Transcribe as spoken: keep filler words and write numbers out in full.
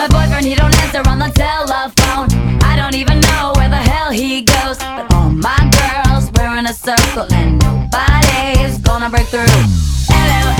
My boyfriend, he don't answer on the telephone. I don't even know where the hell he goes. But all my girls, we're in a circle and nobody's gonna break through. Hello,